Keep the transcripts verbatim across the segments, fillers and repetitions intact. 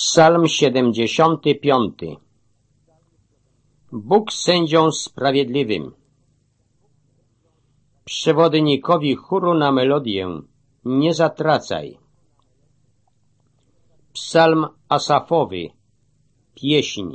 Psalm siedemdziesiąty piąty. Bóg sędzią sprawiedliwym. Przewodnikowi chóru na melodię nie zatracaj. Psalm Asafowy, pieśń.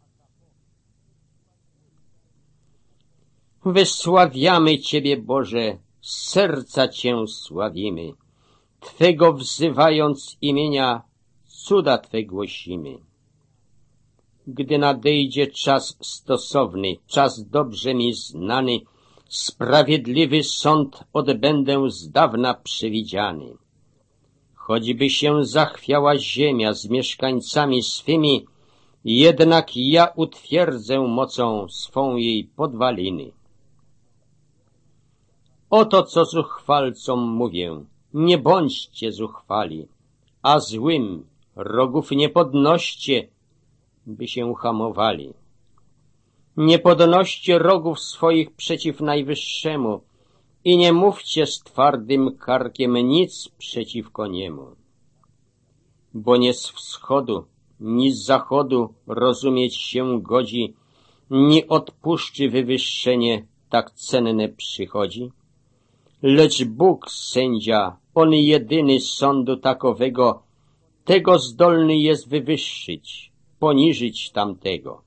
Wysławiamy Ciebie, Boże, z serca Cię sławimy. Twego wzywając imienia, cuda Twe głosimy. Gdy nadejdzie czas stosowny, czas dobrze mi znany, sprawiedliwy sąd odbędę z dawna przewidziany. Choćby się zachwiała ziemia z mieszkańcami swymi, jednak ja utwierdzę mocą swą jej podwaliny. Oto co zuchwalcom mówię, nie bądźcie zuchwali, a złym rogów nie podnoście, by się hamowali. Nie podnoście rogów swoich przeciw Najwyższemu i nie mówcie z twardym karkiem nic przeciwko Niemu. Bo nie z wschodu, ni z zachodu rozumieć się godzi, ni od puszczy wywyższenie tak cenne przychodzi. Lecz Bóg sędzia, On jedyny sądu takowego, tego zdolny jest wywyższyć, poniżyć tamtego.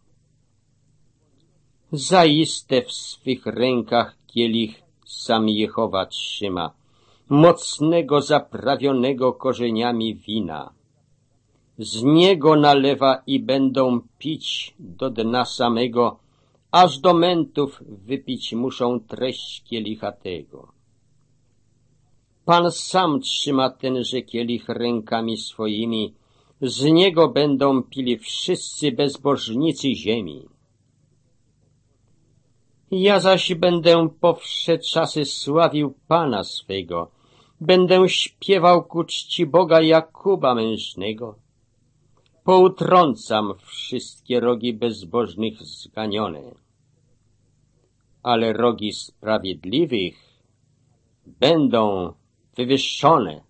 Zaiste w swych rękach kielich sam Jehowa trzyma, mocnego zaprawionego korzeniami wina. Z niego nalewa i będą pić do dna samego, aż do mętów wypić muszą treść kielicha tego. Pan sam trzyma tenże kielich rękami swoimi, z niego będą pili wszyscy bezbożnicy ziemi. Ja zaś będę po wsze czasy sławił Pana swego, będę śpiewał ku czci Boga Jakuba mężnego. Poutrącam wszystkie rogi bezbożnych zganione, ale rogi sprawiedliwych będą wywyższone.